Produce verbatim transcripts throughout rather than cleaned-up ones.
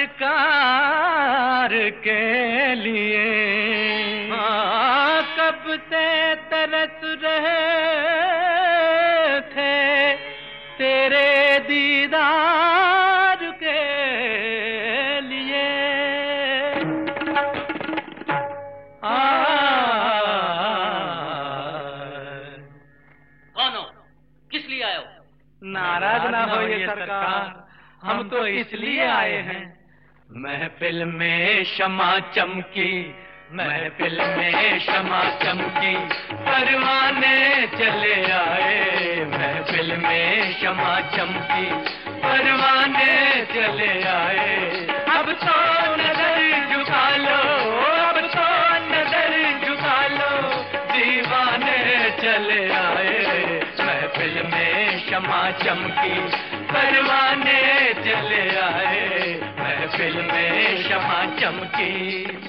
सरकार के लिए हाँ, कब से तरस रहे थे तेरे दीदार के लिए। कौन हो? किस लिए आए हो? नाराज ना होइए सरकार, हम तो इसलिए आए हैं। महफिल में शमा चमकी, महफिल में शमा चमकी, परवाने चले आए। महफिल में शमा चमकी, परवाने चले आए। अब तो नजर झुका लो, अब तो नजर झुका लो, दीवाने चले आए। महफिल में शमा चमकी, परवाने चले आए। महफिल में शमा चमकी।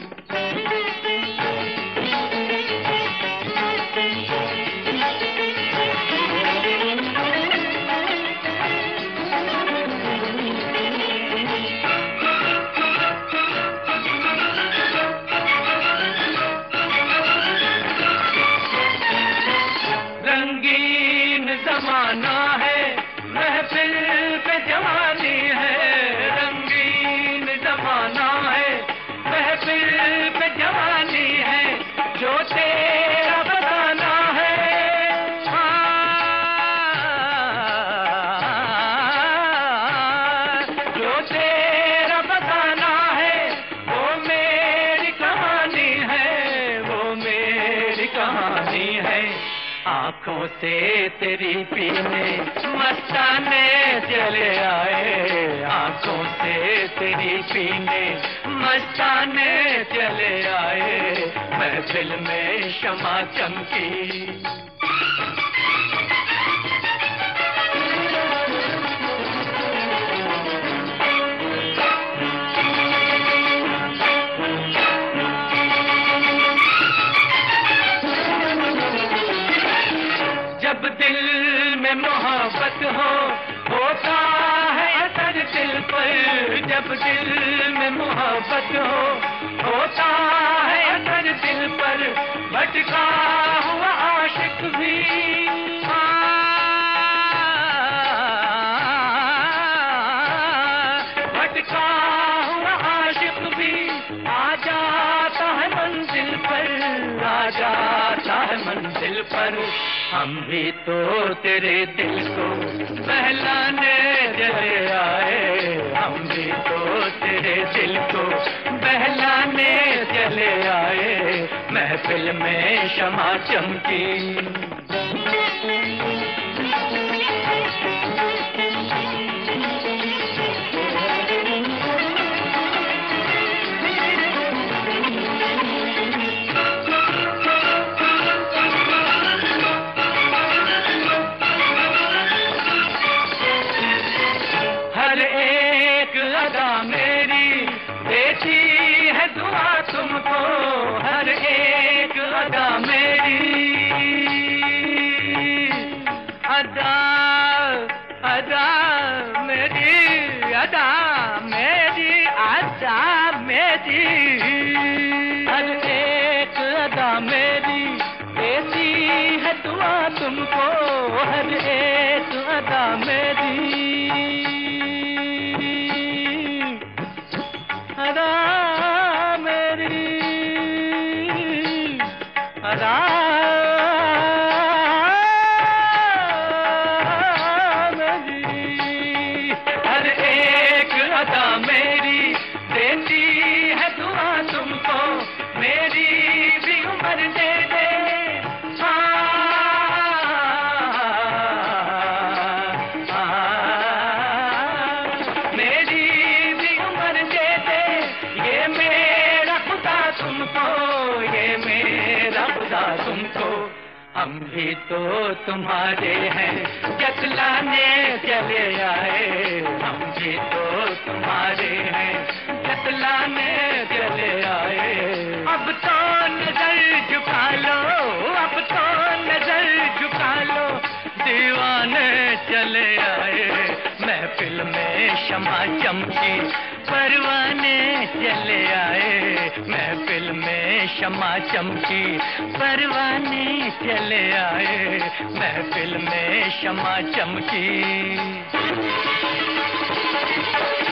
रंगीन जमाना है, महफिल पे जवानी है। रंगीन जमाना है, महफिल पे जवानी है। जो तेरा बताना है, जो तेरा बताना है, वो मेरी कहानी है, वो मेरी कहानी है। आंखों से तेरी पीने मस्ताने चले आए। आंखों से तेरी पीने मस्ताने चले आए। महफिल में शमा चमकी। जब दिल में मोहब्बत हो, होता है असर दिल पर। जब दिल में मोहब्बत हो, होता है असर दिल पर। भटका हुआ आशिक भी भटका हुआ आशिक भी आ जाता है मंजिल पर, आ जाता है मंजिल पर। हम भी तो तेरे दिल को बहलाने चले आए। हम भी तो तेरे दिल को बहलाने चले आए। महफिल में शमा चमकी। मेरी देती है दुआ तुमको, हर एक अदा मेरी अदा अदा मेरी अदा मेरी अदा मेरी हर एक अदा मेरी देती है दुआ तुमको, हर एक अदा मेरी अदा मेरी अदा मेरी हर एक अदा मेरी देती है दुआ तुमको। मेरी भी उम्र दे दे तुमको। हम भी तो तुम्हारे हैं, जतलाने चले आए। हम भी तो तुम्हारे हैं, जतलाने चले आए। अब तो नजर झुका लो, अब तो नजर झुका लो, दीवाने चले आए। महफिल में शमा चमकी, पर परवाने चले आए, महफिल में शमा चमकी। परवाने चले आए, महफिल में शमा चमकी।